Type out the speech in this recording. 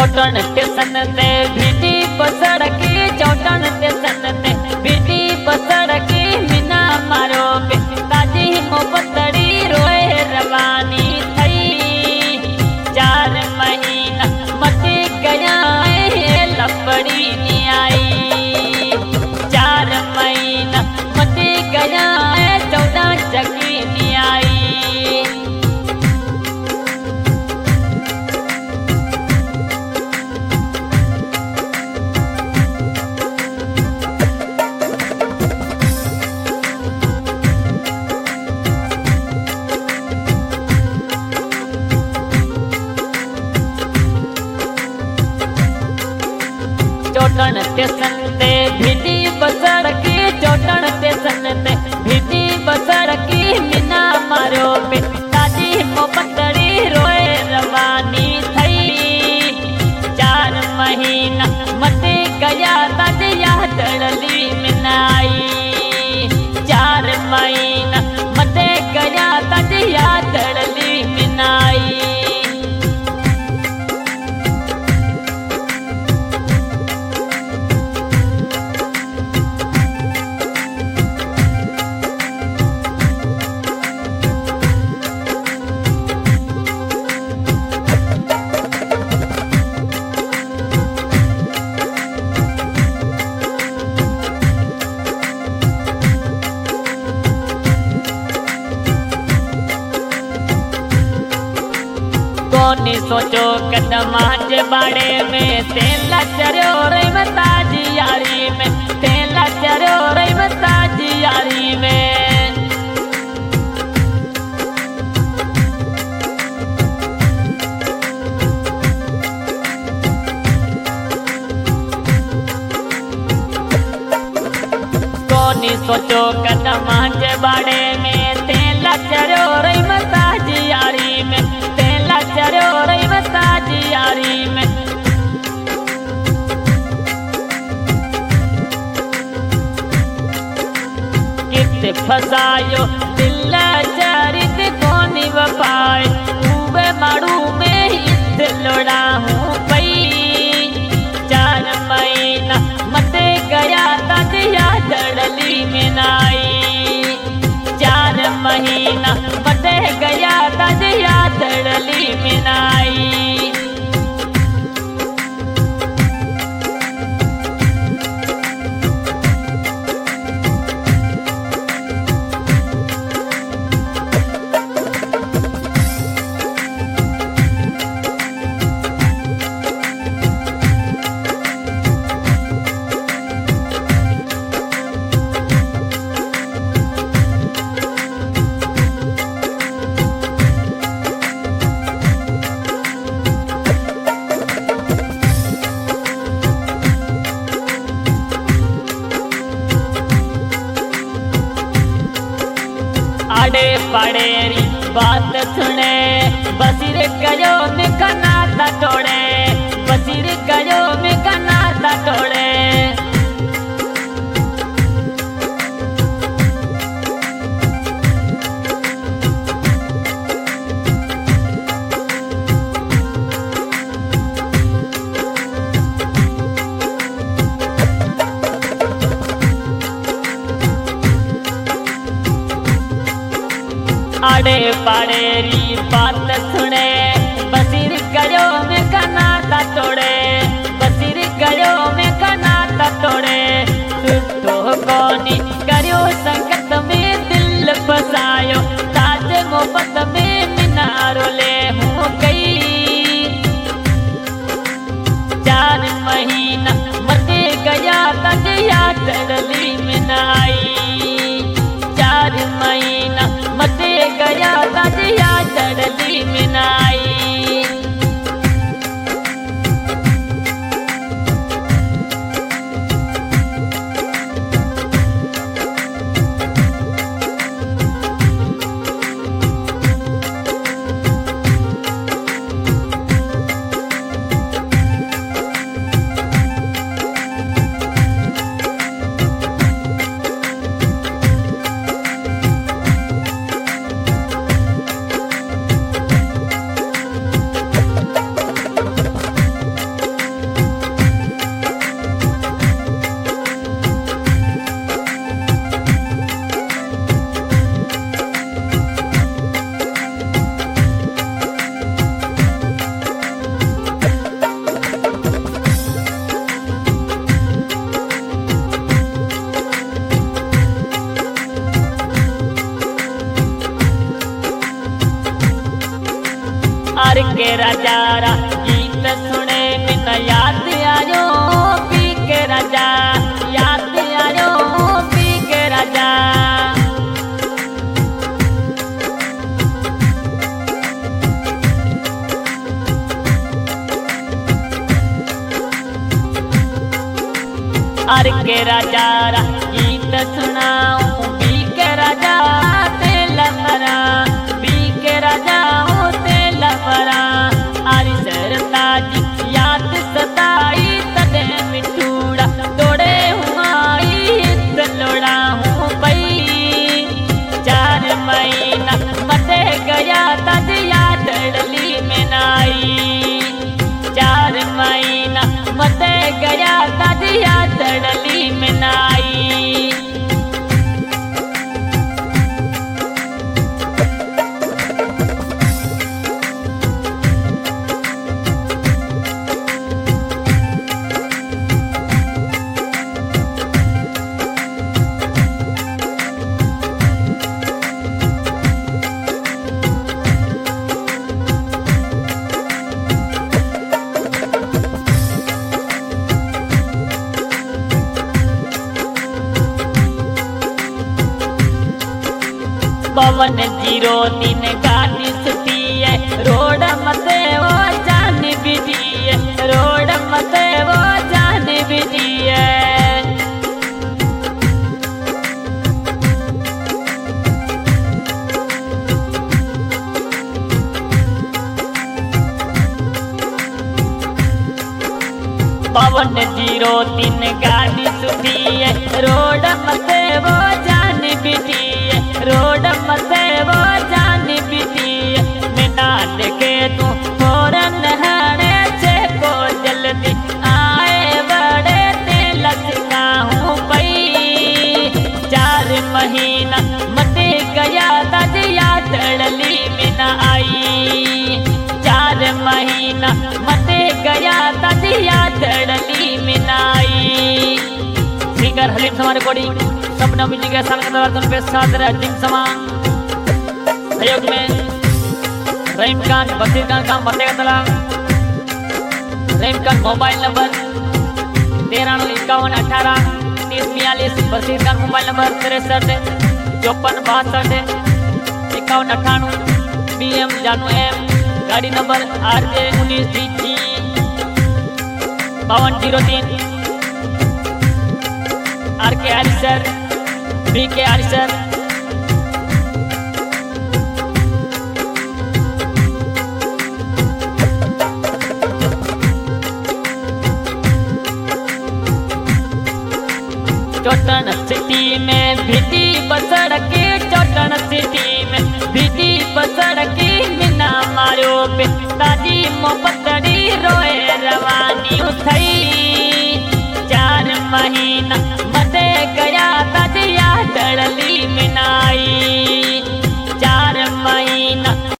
Chautan station ते भिटी पसड़की, Chautan station ते भिटी पसड़की, बिना मारो पे ताजी मोहब्बतड़ी रोए रवानी थई। 4 महीना मटी गया लपड़ी नहीं आई, 4 महीना मटी गया 14 चकी नहीं आई। चौटन स्टेशन ते भिटी पसड़की, चौटन स्टेशन ते भिटी पसड़की, बिना मारो पे ताजी मोहब्बतड़ी रोए रवानी थई। 4 महीना मटी गया ताजिया दड़ली मिनाई, 4 महीना मटे गया ताजिया दड़ली मिनाई। कोनी सोचो कदम आज बाड़े में, तेला चरो रे मताजी यारी में, तेला चरो रे मताजी यारी में। कोनी सोचो कदम आज बाड़े में, तेला चरो रे मताजी यारी में, चरो रही मताजी यारी में। कित फसायो दिल चरित कोनी वफाए, खूबे मारू में हित लोड़ा हूँ पई। 4 महीना मटे गया ताजिया दड़ली मिनाई, 4 महीना मटे गया ताजिया दड़ली मिनाई। आड़े पाड़ेरी बात सुने, बसीर गयो में कनाता तोड़े, बसीर गयो में कनाता तोड़े। आड़े पाड़ेरी बात सुने, बसीर गयो में कनाता तोड़े, बसीर गयो में कनाता तोड़े। सुतो कोनी करियो संकट में दिल फसायो, ताज मोहब्बत में मिनारो ले हूँ गई। 4 महीना मटे गया ताजिया दड़ली मिनाई, 4 महीना मटे गया ताजिया दड़ली मिनाई। आर के राजा रा गीत सुने बिन याद आयो पी के राजा, याद आयो पी के राजा। आर के राजा रा गीत सुनाऊं पी के राजा तेल भरा, पी के राजा हो तेल भरा। आरी सरता जी याद सताई तदे मिठूड़ा तोड़े हुआ लोड़ा हूँ पई। 4 महीना मते गया तद याद डली में नाई, 4 महीना मते गया तद याद डली में नाई। पवन 03 गाड़ी सुठी है, रोड मते वो जान बिजी है, रोड मते वो जान बिजी है। पवन 03 गाड़ी सुठी है, रोड मते वो जान बिजी है, रोड मते वो जान बिजी है। बिना देखे तू फौरन हरे छे को जल्दी आए बड़े तेल सिखाऊं पई। 4 महीना मते गया तद याद डली में न आई, 4 महीना मते गया तद याद डली में न आई। सिंगर हलीम समा रिकॉर्डिंग सपना म्यूजिक के साथ पे साथ रजिम समा सहयोग में रहीम खान, बशीर खान काम बरते का तला। Rahim Khan mobile number 93 51 18 30 42। Bashir Khan mobile number 63 54 62 51 98। BM जानू M गाड़ी नंबर RJ 19 DG 5203। RK आरिसर BK आरिसर। चौटन सिटी में भीटी बसड़ के, चौटन सिटी में भीटी बसड़ के बिना मारो पे ताजी मोहब्बत रोए रवानी उठई।